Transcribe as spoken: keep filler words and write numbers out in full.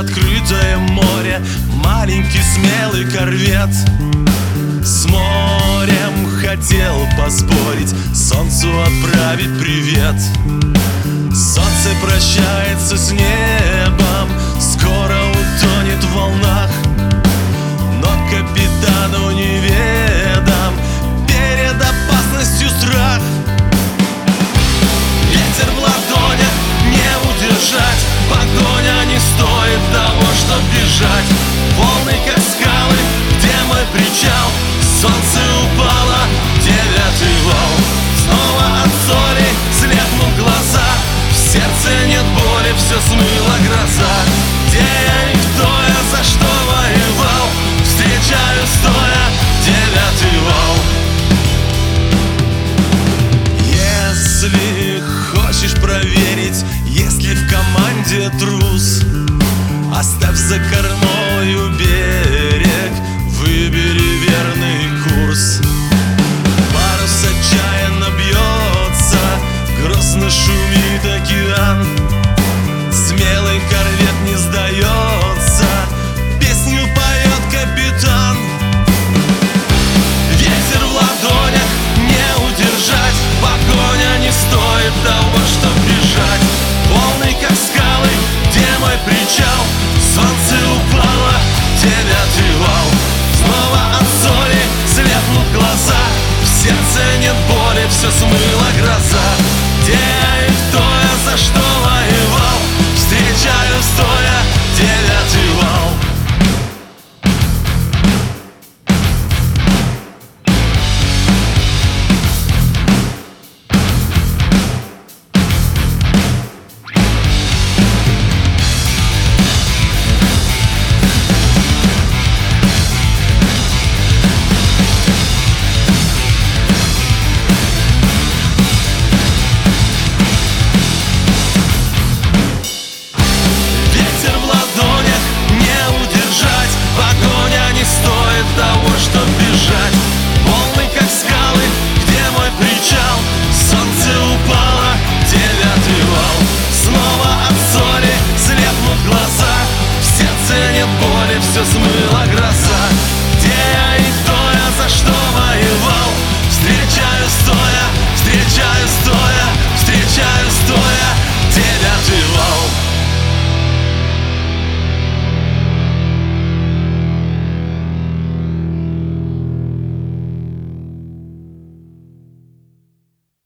открытое море, маленький смелый корвет. С морем хотел поспорить, солнцу отправить привет. Солнце прощается с небом, скоро утонет в волнах, но капитану неведом перед опасностью страх. Ветер в ладонях не удержать, погоня не стоит того, чтоб бежать. Волны как скалы, где мой причал, солнце упало, девятый вал. Снова от соли слепнут глаза, в сердце нет боли, все смыла гроза. Где я и кто я, за что воевал, встречаю стоя девятый вал. Если хочешь проверить, есть ли в команде трус, оставь за кормою берег, выбери верный курс. Парус отчаянно бьется, грозно шумит океан. Смелый корвет не сдается, песню поет капитан. Ветер в ладонях не удержать, погоня не стоит того, чтоб бежать. Волны как скалы, где мой причал, солнце упало, девятый вал. Снова от соли слепнут глаза, в сердце нет боли, все смыла гроза.